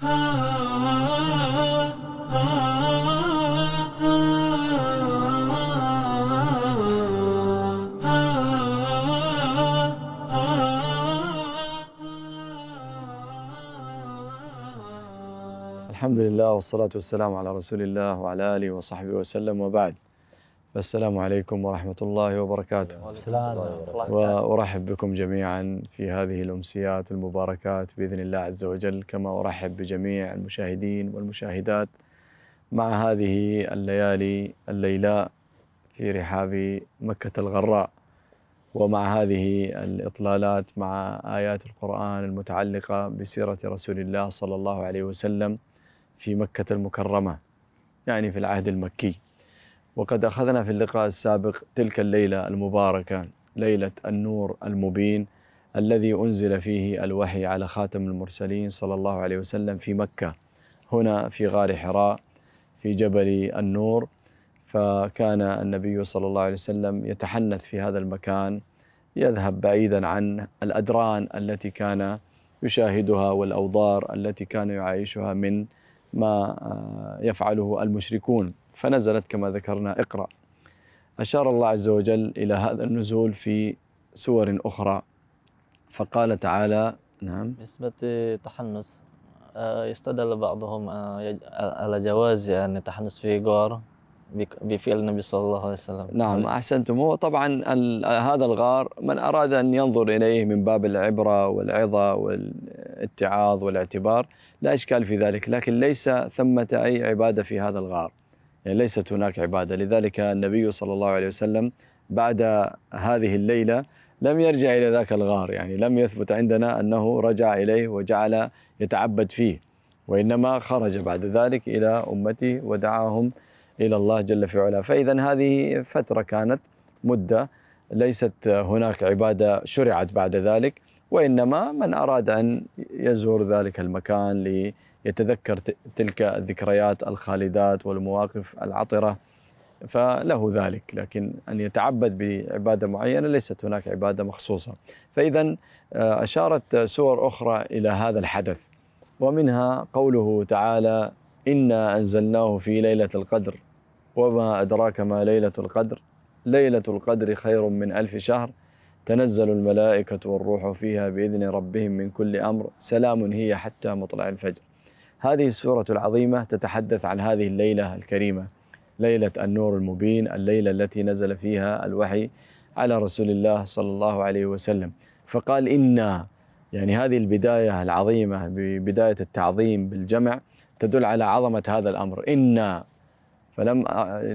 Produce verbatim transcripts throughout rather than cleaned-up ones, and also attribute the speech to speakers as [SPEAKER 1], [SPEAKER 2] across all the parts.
[SPEAKER 1] الحمد لله والصلاة والسلام على رسول الله وعلى آله وصحبه وسلم، وبعد. فالسلام عليكم ورحمة الله وبركاته. وأرحب بكم جميعا في هذه الأمسيات المباركات بإذن الله عز وجل، كما أرحب بجميع المشاهدين والمشاهدات مع هذه الليالي الليلاء في رحاب مكة الغراء، ومع هذه الإطلالات مع آيات القرآن المتعلقة بسيرة رسول الله صلى الله عليه وسلم في مكة المكرمة، يعني في العهد المكي. وقد أخذنا في اللقاء السابق تلك الليلة المباركة، ليلة النور المبين، الذي أنزل فيه الوحي على خاتم المرسلين صلى الله عليه وسلم في مكة، هنا في غار حراء في جبل النور. فكان النبي صلى الله عليه وسلم يتحنث في هذا المكان، يذهب بعيدا عن الأدران التي كان يشاهدها والأوضار التي كان يعيشها من ما يفعله المشركون. فنزلت كما ذكرنا اقرأ. أشار الله عز وجل إلى هذا النزول في سور أخرى، فقال تعالى: نعم،
[SPEAKER 2] بالنسبة تحنث يستدل بعضهم على جواز يعني التحنث في غار بفعل النبي صلى الله عليه وسلم.
[SPEAKER 1] نعم، أحسنتم. هو طبعا هذا الغار من أراد أن ينظر إليه من باب العبرة والعظة والاتعاظ والاعتبار لا إشكال في ذلك، لكن ليس ثمة أي عبادة في هذا الغار، يعني ليست هناك عبادة. لذلك النبي صلى الله عليه وسلم بعد هذه الليلة لم يرجع إلى ذاك الغار، يعني لم يثبت عندنا أنه رجع إليه وجعل يتعبد فيه، وإنما خرج بعد ذلك إلى أمته ودعاهم إلى الله جل في علاه. فإذا هذه فترة كانت مدة، ليست هناك عبادة شرعت بعد ذلك، وإنما من أراد أن يزور ذلك المكان ليتذكر تلك الذكريات الخالدات والمواقف العطرة فله ذلك، لكن أن يتعبد بعبادة معينة ليست هناك عبادة مخصوصة. فإذا أشارت سور أخرى إلى هذا الحدث، ومنها قوله تعالى: إنا أنزلناه في ليلة القدر وما أدراك ما ليلة القدر ليلة القدر خير من ألف شهر تنزل الملائكة والروح فيها بإذن ربهم من كل أمر سلام هي حتى مطلع الفجر. هذه السورة العظيمة تتحدث عن هذه الليلة الكريمة، ليلة النور المبين، الليلة التي نزل فيها الوحي على رسول الله صلى الله عليه وسلم. فقال إنا، يعني هذه البداية العظيمة ببداية التعظيم بالجمع تدل على عظمة هذا الأمر. إنا، فلم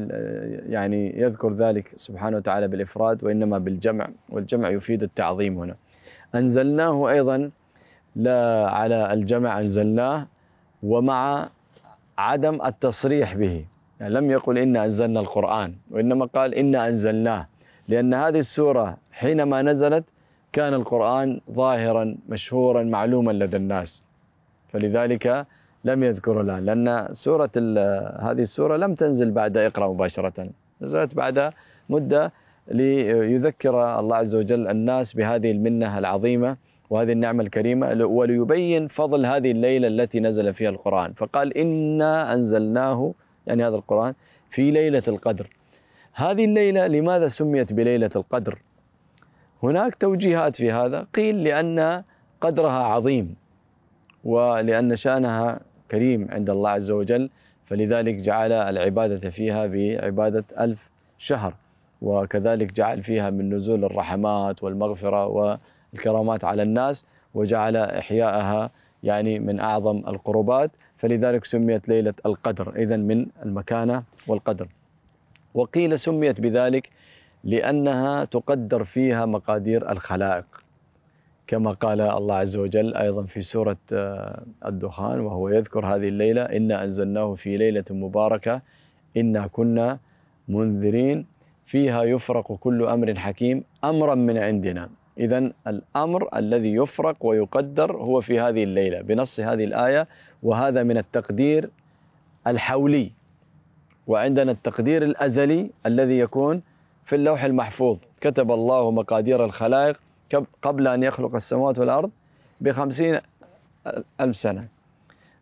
[SPEAKER 1] يعني يذكر ذلك سبحانه وتعالى بالإفراد وإنما بالجمع، والجمع يفيد التعظيم هنا. أنزلناه أيضا لا على الجمع، أنزلناه ومع عدم التصريح به، يعني لم يقل إنا أنزلنا القرآن، وإنما قال إنا أنزلناه، لأن هذه السورة حينما نزلت كان القرآن ظاهرا مشهورا معلوما لدى الناس، فلذلك لم يذكر الآن، لأن سورة هذه السورة لم تنزل بعد اقرأ مباشرة، نزلت بعد مدة ليذكر الله عز وجل الناس بهذه المنة العظيمة وهذه النعمة الكريمة، وليبين فضل هذه الليلة التي نزل فيها القرآن. فقال إنا أنزلناه، يعني هذا القرآن، في ليلة القدر. هذه الليلة لماذا سميت بليلة القدر؟ هناك توجيهات في هذا. قيل لأن قدرها عظيم، ولأن شأنها كريم عند الله عز وجل، فلذلك جعل العبادة فيها بعبادة ألف شهر، وكذلك جعل فيها من نزول الرحمات والمغفرة والكرامات على الناس، وجعل إحياءها يعني من أعظم القربات، فلذلك سميت ليلة القدر، إذن من المكانة والقدر. وقيل سميت بذلك لأنها تقدر فيها مقادير الخلائق، كما قال الله عز وجل أيضا في سورة الدخان وهو يذكر هذه الليلة: إنا أنزلناه في ليلة مباركة إنا كنا منذرين فيها يفرق كل أمر حكيم أمرا من عندنا. إذن الأمر الذي يفرق ويقدر هو في هذه الليلة بنص هذه الآية، وهذا من التقدير الحولي. وعندنا التقدير الأزلي الذي يكون في اللوح المحفوظ، كتب الله مقادير الخلائق قبل أن يخلق السماوات والأرض بخمسين ألف سنة.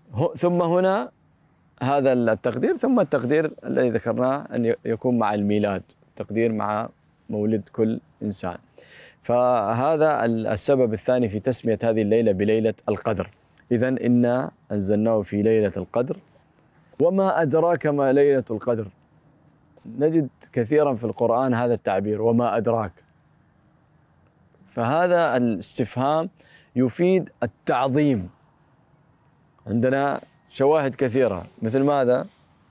[SPEAKER 1] ثم هنا هذا التقدير، ثم التقدير الذي ذكرناه أن يكون مع الميلاد، تقدير مع مولد كل إنسان. فهذا السبب الثاني في تسمية هذه الليلة بليلة القدر. إذن إنا أنزلناه في ليلة القدر وما أدراك ما ليلة القدر. نجد كثيرا في القرآن هذا التعبير وما أدراك، فهذا الاستفهام يفيد التعظيم. عندنا شواهد كثيرة مثل ماذا؟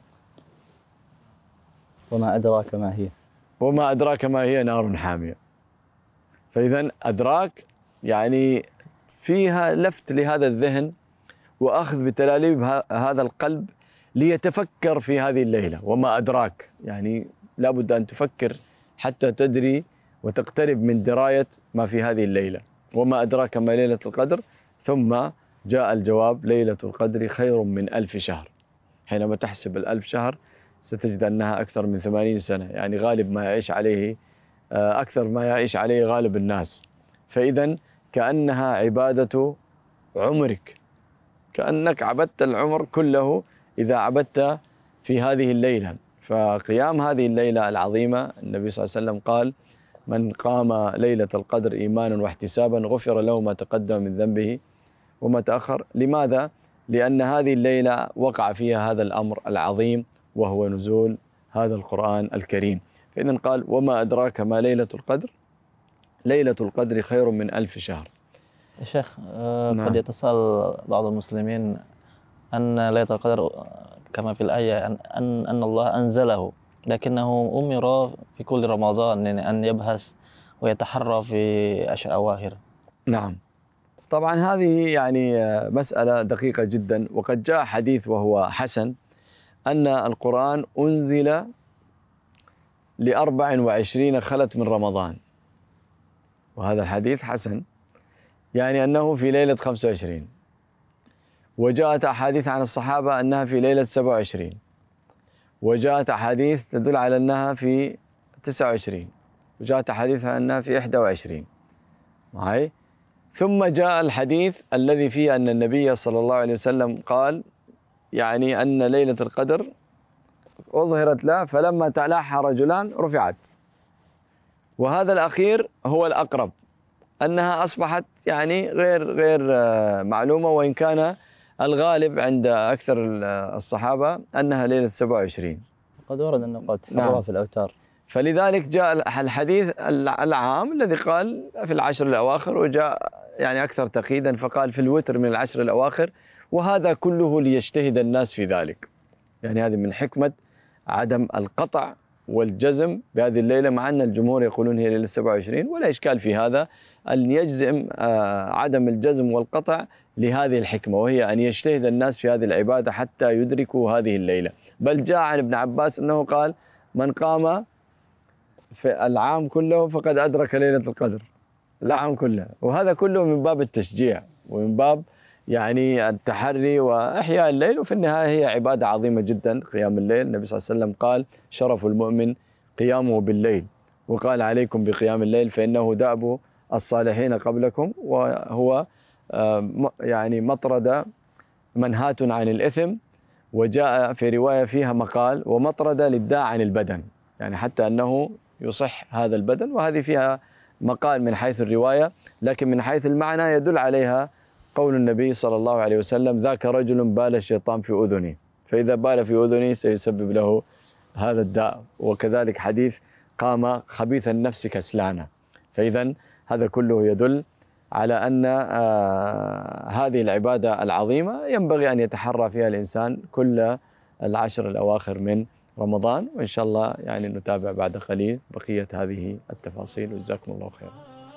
[SPEAKER 2] وما أدراك ما هي،
[SPEAKER 1] وما أدراك ما هي نار حامية. فإذا أدراك يعني فيها لفت لهذا الذهن وأخذ بتلاليب هذا القلب ليتفكر في هذه الليلة. وما أدراك يعني لابد أن تفكر حتى تدري وتقترب من دراية ما في هذه الليلة. وما أدراك ما ليلة القدر، ثم جاء الجواب ليلة القدر خير من ألف شهر. حينما تحسب الألف شهر ستجد أنها أكثر من ثمانين سنة، يعني غالب ما يعيش عليه أكثر ما يعيش عليه غالب الناس. فإذا كأنها عبادة عمرك، كأنك عبدت العمر كله إذا عبدت في هذه الليلة. فقيام هذه الليلة العظيمة، النبي صلى الله عليه وسلم قال من قام ليلة القدر إيمانا واحتسابا غفر له ما تقدم من ذنبه وما تأخر. لماذا؟ لأن هذه الليلة وقع فيها هذا الأمر العظيم وهو نزول هذا القرآن الكريم. فإذن قال وما أدراك ما ليلة القدر، ليلة القدر خير من ألف شهر.
[SPEAKER 2] يا شيخ نعم. قد يتساءل بعض المسلمين أن ليلة القدر كما في الآية أن, أن, أن الله أنزله، لكنه أمر في كل رمضان أن يبحث ويتحرى في عشر أواخر.
[SPEAKER 1] نعم طبعا هذه يعني مسألة دقيقة جدا، وقد جاء حديث وهو حسن أن القرآن أنزل لأربع وعشرين خلت من رمضان، وهذا الحديث حسن يعني أنه في ليلة خمسة وعشرين. وجاءت أحاديث عن الصحابة أنها في ليلة سبعة وعشرين، وجاءت أحاديث تدل على أنها في تسعة وعشرين، وجاءت أحاديث عن أنها في إحدى وعشرين معي. ثم جاء الحديث الذي فيه أن النبي صلى الله عليه وسلم قال يعني أن ليلة القدر أظهرت له فلما تلاحى رجلان رفعت. وهذا الأخير هو الأقرب، أنها أصبحت يعني غير غير معلومة، وإن كان الغالب عند أكثر الصحابة أنها ليلة سبعة وعشرين.
[SPEAKER 2] قد ورد أنه قد حرها في الأوتار.
[SPEAKER 1] فلذلك جاء الحديث العام الذي قال في العشر الأواخر، وجاء يعني أكثر تقييدا فقال في الوتر من العشر الأواخر، وهذا كله ليجتهد الناس في ذلك. يعني هذه من حكمة عدم القطع والجزم بهذه الليلة، مع أن الجمهور يقولون هي ليلة سبعة وعشرين، ولا إشكال في هذا أن يجزم عدم الجزم والقطع لهذه الحكمة، وهي أن يجتهد الناس في هذه العبادة حتى يدركوا هذه الليلة. بل جاء عن ابن عباس أنه قال من قام في العام كله فقد أدرك ليلة القدر، العام كله. وهذا كله من باب التشجيع ومن باب يعني التحري وإحياء الليل. وفي النهاية هي عبادة عظيمة جدا قيام الليل. النبي صلى الله عليه وسلم قال شرف المؤمن قيامه بالليل، وقال عليكم بقيام الليل فإنه دأب الصالحين قبلكم، وهو يعني مطرد منهاة عن الإثم. وجاء في رواية فيها مقال ومطرد للداء عن البدن، يعني حتى أنه يصح هذا البدن. وهذه فيها مقال من حيث الرواية، لكن من حيث المعنى يدل عليها قول النبي صلى الله عليه وسلم ذاك رجل بال الشيطان في أذنه، فإذا بال في أذنه سيسبب له هذا الداء. وكذلك حديث قام خبيث النفس كسلانة. فإذا هذا كله يدل على أن هذه العبادة العظيمة ينبغي أن يتحرى فيها الإنسان كل العشر الأواخر من رمضان. وإن شاء الله يعني نتابع بعد قليل بقية هذه التفاصيل، وجزاكم الله خيرا.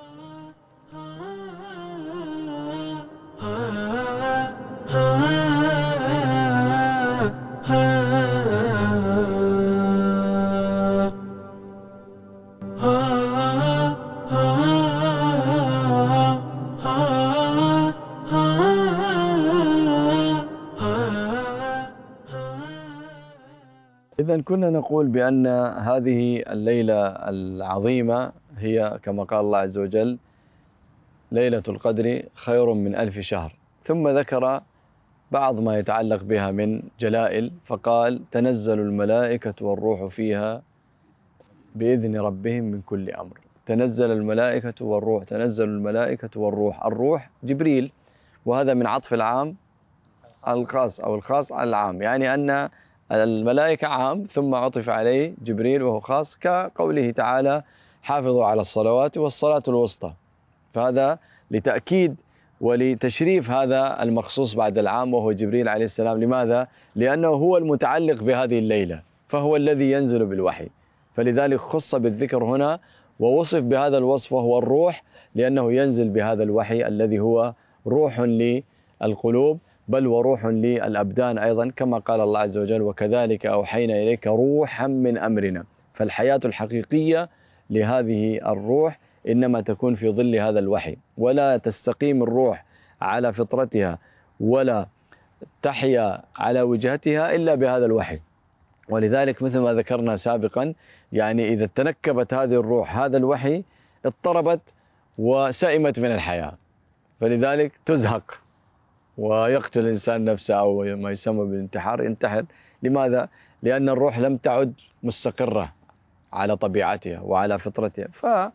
[SPEAKER 1] إذن كنا نقول بأن هذه الليلة العظيمة هي كما قال الله عز وجل ليلة القدر خير من ألف شهر. ثم ذكر بعض ما يتعلق بها من جلائل، فقال تنزل الملائكة والروح فيها بإذن ربهم من كل أمر. تنزل الملائكة والروح، تنزل الملائكة والروح، الروح جبريل، وهذا من عطف العام على الخاص أو الخاص على العام، يعني أن الملائكة عام ثم عطف عليه جبريل وهو خاص، كقوله تعالى حافظوا على الصلوات والصلاة الوسطى، فهذا لتأكيد ولتشريف هذا المخصوص بعد العام وهو جبريل عليه السلام. لماذا؟ لأنه هو المتعلق بهذه الليلة، فهو الذي ينزل بالوحي، فلذلك خص بالذكر هنا ووصف بهذا الوصف وهو الروح، لأنه ينزل بهذا الوحي الذي هو روح للقلوب بل وروح للأبدان أيضا، كما قال الله عز وجل وكذلك أوحينا إليك روحا من أمرنا. فالحياة الحقيقية لهذه الروح إنما تكون في ظل هذا الوحي، ولا تستقيم الروح على فطرتها ولا تحيا على وجهتها إلا بهذا الوحي. ولذلك مثل ما ذكرنا سابقا، يعني إذا تنكبت هذه الروح هذا الوحي اضطربت وسئمت من الحياة، فلذلك تزهق ويقتل الإنسان نفسه أو ما يسمى بالانتحار، ينتحر. لماذا؟ لأن الروح لم تعد مستقرة على طبيعتها وعلى فطرتها،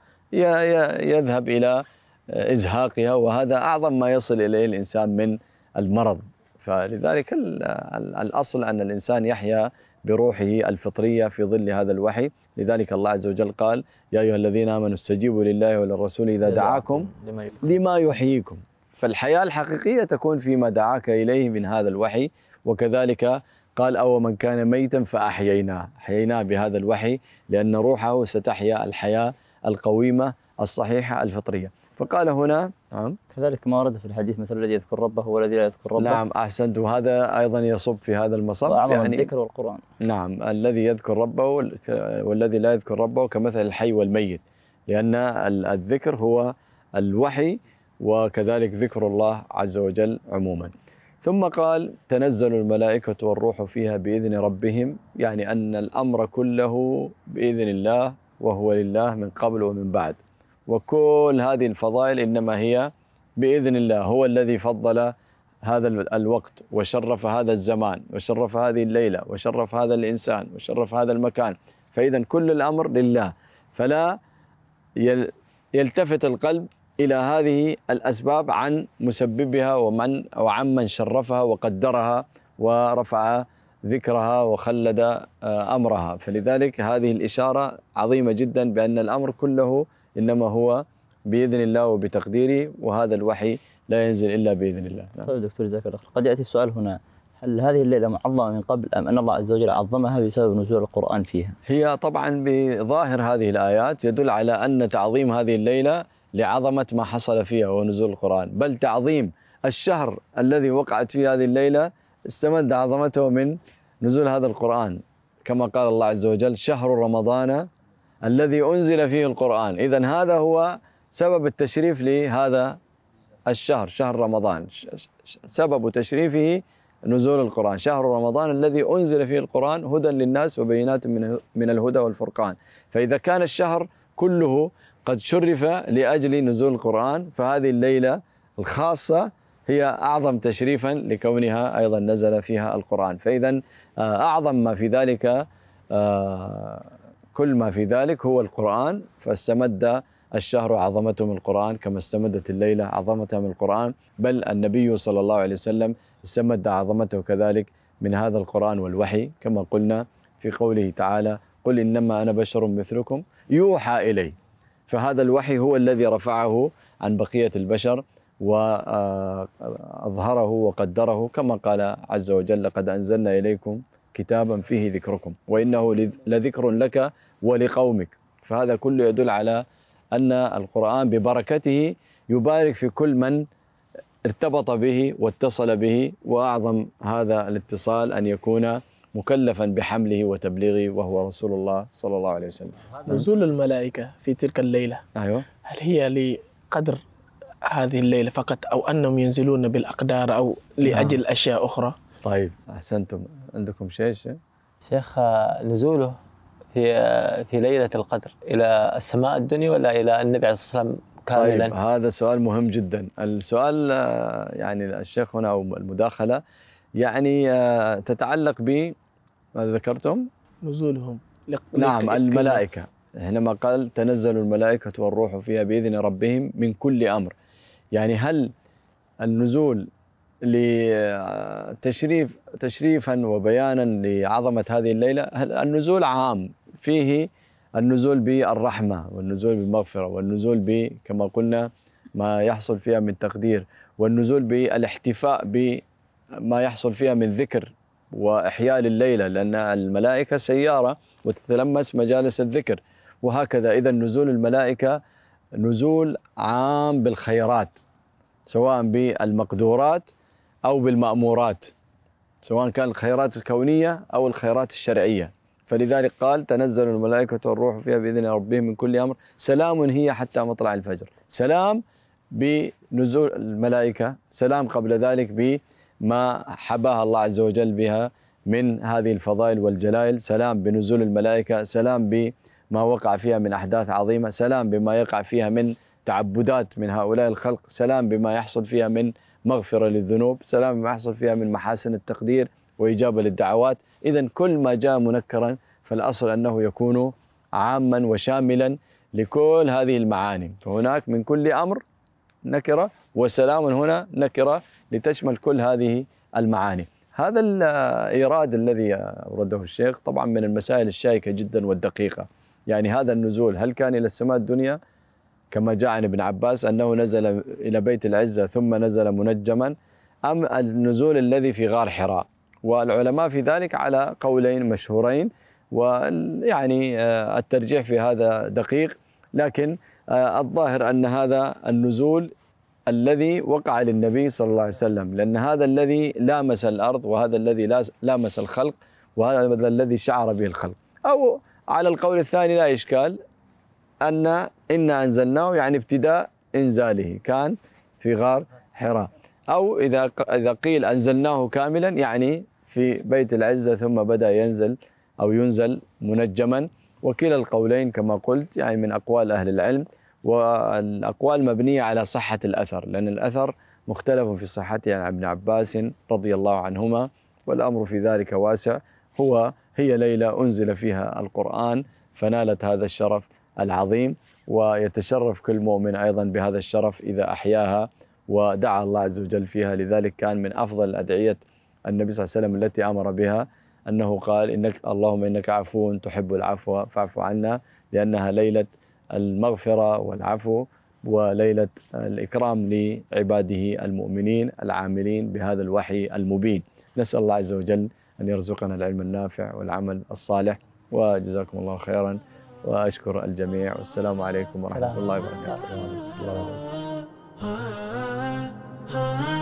[SPEAKER 1] فيذهب إلى إزهاقها، وهذا أعظم ما يصل إليه الإنسان من المرض. فلذلك الأصل أن الإنسان يحيا بروحه الفطرية في ظل هذا الوحي. لذلك الله عز وجل قال يا أيها الذين آمنوا استجيبوا لله وللرسول إذا دعاكم لما يحييكم. فالحياة الحقيقية تكون فيما دعاك إليه من هذا الوحي. وكذلك قال أو من كان ميتا فأحييناه، أحييناه بهذا الوحي، لأن روحه ستحيا الحياة القويمة الصحيحة الفطرية. فقال هنا نعم
[SPEAKER 3] كذلك ما ورد في الحديث مثل الذي يذكر ربه والذي لا يذكر ربه.
[SPEAKER 1] نعم أحسنت، وهذا أيضا يصب في هذا المصب،
[SPEAKER 3] يعني الذكر والقرآن.
[SPEAKER 1] نعم الذي يذكر ربه والذي لا يذكر ربه كمثل الحي والميت، لأن الذكر هو الوحي وكذلك ذكر الله عز وجل عموما. ثم قال تنزل الملائكة والروح فيها بإذن ربهم، يعني أن الأمر كله بإذن الله وهو لله من قبل ومن بعد، وكل هذه الفضائل إنما هي بإذن الله. هو الذي فضل هذا الوقت وشرف هذا الزمان وشرف هذه الليلة وشرف هذا الإنسان وشرف هذا المكان، فإذا كل الأمر لله، فلا يلتفت القلب إلى هذه الأسباب عن مسببها ومن وعن من شرفها وقدرها ورفع ذكرها وخلد أمرها. فلذلك هذه الإشارة عظيمة جدا بأن الأمر كله إنما هو بإذن الله وبتقديره، وهذا الوحي لا ينزل إلا بإذن الله.
[SPEAKER 3] طيب دكتور جزاك الله خير، قد يأتي السؤال هنا، هل هذه الليلة معظمة من قبل أم أن الله عز وجل عظمها بسبب نزول القرآن فيها؟
[SPEAKER 1] هي طبعا بظاهر هذه الآيات يدل على أن تعظيم هذه الليلة لعظمة ما حصل فيها ونزول القرآن، بل تعظيم الشهر الذي وقعت فيه هذه الليلة استمد عظمته من نزول هذا القرآن، كما قال الله عز وجل شهر رمضان الذي أنزل فيه القرآن. إذن هذا هو سبب التشريف لهذا الشهر، شهر رمضان، سبب تشريفه نزول القرآن، شهر رمضان الذي أنزل فيه القرآن هدى للناس وبينات من الهدى والفرقان. فإذا كان الشهر كله قد شرف لأجل نزول القرآن، فهذه الليلة الخاصة هي أعظم تشريفا لكونها أيضا نزل فيها القرآن. فإذا أعظم ما في ذلك، كل ما في ذلك هو القرآن، فاستمد الشهر عظمته من القرآن كما استمدت الليلة عظمتها من القرآن، بل النبي صلى الله عليه وسلم استمد عظمته كذلك من هذا القرآن والوحي، كما قلنا في قوله تعالى قل إنما أنا بشر مثلكم يوحى إلي. فهذا الوحي هو الذي رفعه عن بقية البشر وأظهره وقدره، كما قال عز وجل لقد أنزلنا إليكم كتابا فيه ذكركم وإنه لذكر لك ولقومك. فهذا كله يدل على أن القرآن ببركته يبارك في كل من ارتبط به واتصل به، وأعظم هذا الاتصال أن يكون مكلفا بحمله وتبليغه وهو رسول الله صلى الله عليه وسلم.
[SPEAKER 4] نزول الملائكة في تلك الليلة
[SPEAKER 1] أيوة.
[SPEAKER 4] هل هي لقدر هذه الليلة فقط أو أنهم ينزلون بالأقدار أو لأجل نعم. أشياء أخرى؟
[SPEAKER 1] طيب أحسنتم، عندكم شيء شيء؟
[SPEAKER 2] شيخ نزوله في في ليلة القدر إلى السماء الدنيا ولا إلى النبي عليه الصلاة والسلام كاملا؟
[SPEAKER 1] طيب هذا سؤال مهم جدا. السؤال يعني الشيخ هنا أو المداخلة يعني تتعلق ب ماذا ذكرتم؟
[SPEAKER 4] نزولهم.
[SPEAKER 1] نعم الملائكة، حينما قال تنزل الملائكة والروح فيها بإذن ربهم من كل أمر، يعني هل النزول لتشريف تشريفا وبيانا لعظمة هذه الليلة، هل النزول عام فيه النزول بالرحمة والنزول بالمغفرة والنزول ب كما قلنا ما يحصل فيها من تقدير، والنزول بالاحتفاء بما يحصل فيها من ذكر وإحياء لليلة، لأن الملائكة سيارة وتتلمس مجالس الذكر، وهكذا. إذا نزول الملائكة نزول عام بالخيرات، سواء بالمقدورات أو بالمأمورات، سواء كان الخيرات الكونية أو الخيرات الشرعية. فلذلك قال تنزل الملائكة والروح فيها بإذن ربهم من كل أمر سلام هي حتى مطلع الفجر. سلام بنزول الملائكة، سلام قبل ذلك بما حباها الله عز وجل بها من هذه الفضائل والجلائل، سلام بنزول الملائكة، سلام بما وقع فيها من أحداث عظيمة، سلام بما يقع فيها من تعبدات من هؤلاء الخلق، سلام بما يحصل فيها من مغفرة للذنوب، سلام بما يحصل فيها من محاسن التقدير وإجابة للدعوات. إذن كل ما جاء منكرا فالأصل أنه يكون عاما وشاملا لكل هذه المعاني. فهناك من كل أمر نكرة، وسلام هنا نكرة لتشمل كل هذه المعاني. هذا الإيراد الذي أورده الشيخ طبعا من المسائل الشائكة جدا والدقيقة. يعني هذا النزول هل كان إلى السماء الدنيا كما جاء عن ابن عباس أنه نزل إلى بيت العزة ثم نزل منجما، أم النزول الذي في غار حراء؟ والعلماء في ذلك على قولين مشهورين، ويعني الترجيح في هذا دقيق، لكن الظاهر أن هذا النزول الذي وقع للنبي صلى الله عليه وسلم، لأن هذا الذي لامس الأرض وهذا الذي لامس الخلق وهذا الذي شعر به الخلق. أو على القول الثاني لا إشكال أن إنا أنزلناه يعني ابتداء إنزاله كان في غار حراء، أو إذا إذا قيل أنزلناه كاملا يعني في بيت العزة ثم بدأ ينزل أو ينزل منجما. وكلا القولين كما قلت يعني من أقوال أهل العلم، والأقوال مبنية على صحة الأثر، لأن الأثر مختلف في صحته عن ابن عباس رضي الله عنهما، والأمر في ذلك واسع. هو هي ليلة أنزل فيها القرآن فنالت هذا الشرف العظيم، ويتشرف كل مؤمن أيضا بهذا الشرف إذا أحياها ودعا الله عز وجل فيها. لذلك كان من أفضل أدعية النبي صلى الله عليه وسلم التي أمر بها أنه قال إنك اللهم إنك عفو تحب العفو فاعف عنا، لأنها ليلة المغفرة والعفو وليلة الإكرام لعباده المؤمنين العاملين بهذا الوحي المبين. نسأل الله عز وجل أن يرزقنا العلم النافع والعمل الصالح، وجزاكم الله خيرا، وأشكر الجميع، والسلام عليكم ورحمة الله وبركاته.